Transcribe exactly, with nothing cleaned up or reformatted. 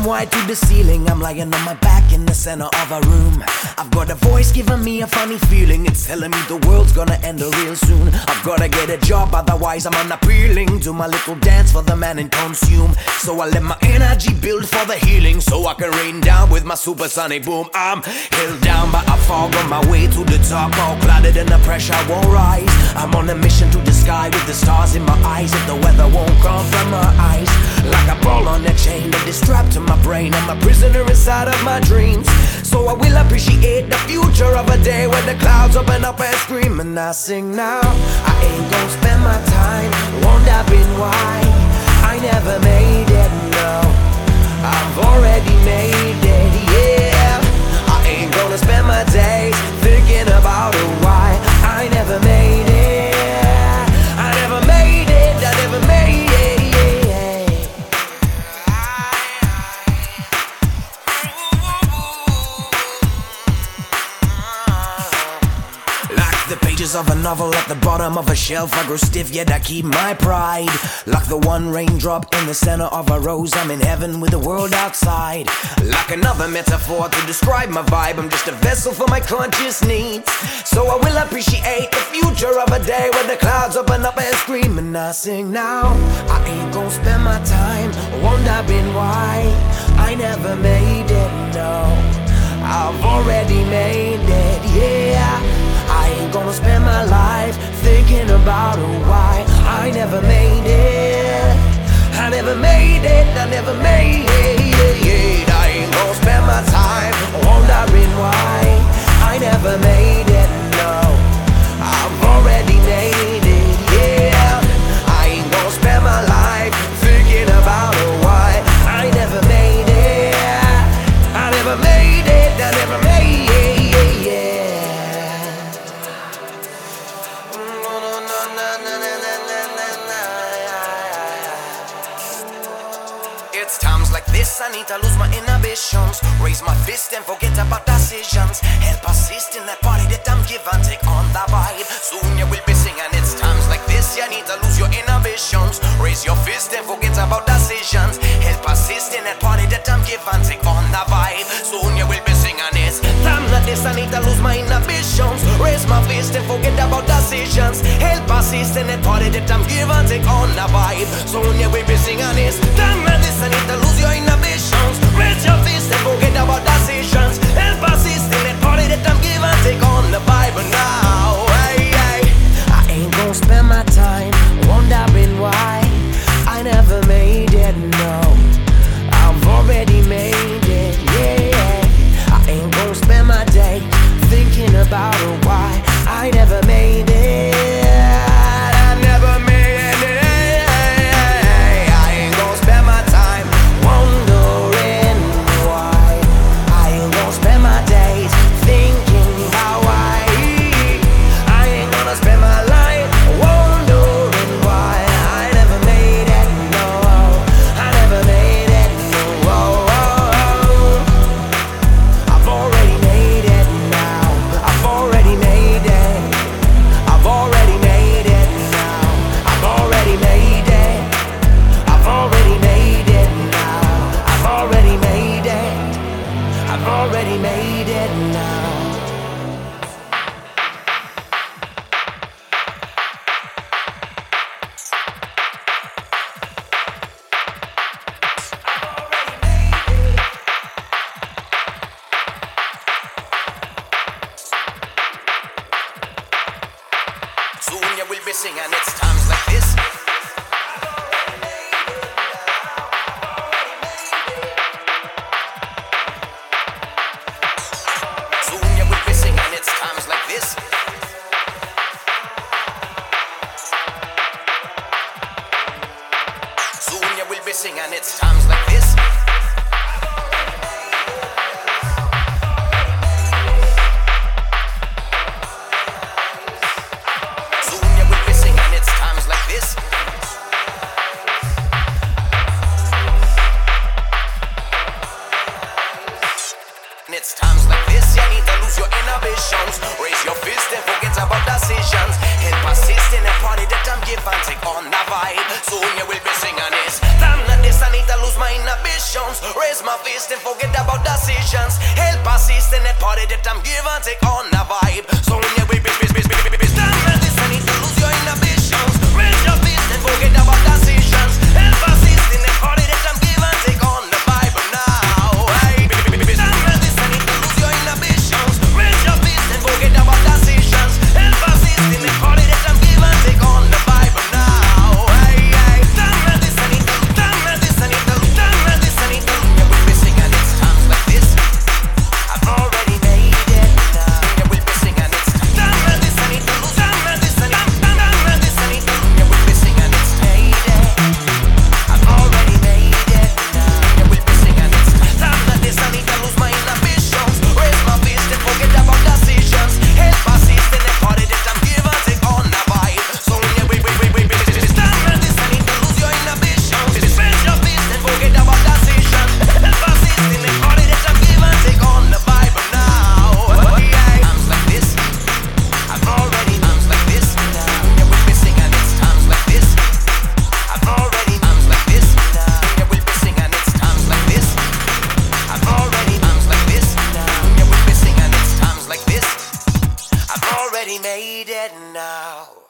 wide to the ceiling. I'm lying on my back in the center of a room. I've got a voice giving me a funny feeling. It's telling me the world's gonna end real soon. I've gotta get a job, otherwise I'm unappealing. Do my little dance for the man and consume. So I let my energy build for the healing, so I can rain down with my supersonic boom. I'm held down by a fog on my way to the top, all clouded and the pressure won't rise. I'm on a mission to the sky with the stars in my eyes. If the weather won't come from my eyes, like a ball on a chain that is strapped to my brain. I'm a prisoner inside of my dreams. So I will appreciate the future of a day when the clouds open up and scream. And I sing now, I ain't gonna spend my time wondering why I never made it, no. I've already made it, yeah. I ain't gonna spend my days thinking about it, why I never made it. I never made it, I never made it. The pages of a novel at the bottom of a shelf, I grow stiff yet I keep my pride. Like the one raindrop in the center of a rose, I'm in heaven with the world outside. Like another metaphor to describe my vibe, I'm just a vessel for my conscious needs. So I will appreciate the future of a day when the clouds open up and scream. And I sing now, I ain't gonna spend my time wondering why I never made it, no. I've already made it, yeah. I ain't gonna spend my life thinking about why I never made it. I never made it, I never made it. I ain't gonna spend my time wondering why I never made it, no. I've already made it, yeah. I ain't gonna spend my life thinking about why I never made it. I never made it, I never made it, yeah. It's times like this I need to lose my inhibitions, raise my fist and forget about decisions. Help assist in that party that I'm giving, take on the vibe. Soon you will be singing. It's times like this you need to lose your inhibitions, raise your fist and forget about decisions. Help assist in that party that I'm giving, take on the vibe. Soon you will be singing. It's times like this I need to lose my inhibitions, raise my fist and forget about decisions. Help assist in that party that I'm giving, take on the vibe. Soon you will be singing. It's times like this I need to lose your inhibitions, raise your fist and forget about decisions. Help assist in that party that I'm giving, take on the vibe now. Hey, hey. I ain't gonna spend my time wondering why I never made it, no. I've already made it, yeah. I ain't gonna spend my day thinking about why I never made it. I never made it. I ain't gonna spend my time wondering why. I ain't gonna spend my days thinking about why. I ain't gonna spend my life wondering why I never made it, no. I never made it, no. I've already made it now. I've already made it. I've already made it now. I've already made it. I've already made it now. I've already made it. I've already made it now. Soon you will be singing. It's times like this. Soon you will be singing. It's times like this. Soon you will be singing. It's times like this. Soon you will be singing. It's times like this. And it's times like this you need to lose your inhibitions, raise your fist and forget about decisions. Help assist in a party that I'm giving, take on the vibe. Soon you will be singing this. Time like this I need to lose my inhibitions, raise my fist decisions. Help assist in that party that I'm give and take on the vibe. So when you be, be, be, be, be, be, be, stand like this, I need to lose your inhibitions. Raise your fist and forget about decisions. Help assist in that party that I'm give and take on the vibe now. Hey, be, be, be, be, stand like this, I need to lose your inhibitions. Raise your fist and forget about decisions. Help assist in that party that I'm give and take on the vibe now. Hey, hey, stand like this, I need to, stand like this, I need to, stand like this, I need to. Yeah, we'll be singing it's times like this. I've already made it now. Yeah, we'll be singing it's stand like this, I need to, stand like this, I need to, stand like this, I need to. Yeah, we'll be singing it's made it. I've already made it now. Yeah, we'll be singing it's stand like this, I need to lose my inhibitions. Raise my fist and forget about decisions. Help assist in the party that I'm give and take on the vibe. So yeah, we, we, we, we, we, we, stand like this, I need to lose your inhibitions. Raise your fist and forget about decisions. Help assist in the party that I'm give and take on the vibe now. Yeah, times like this. I've already times like this now. Yeah, we'll be singing it's times like this. I've already times like this now. Yeah, we'll be singing it's times like this. I've already times like this now. Yeah, we'll be singing it's times like this. I've already made it now.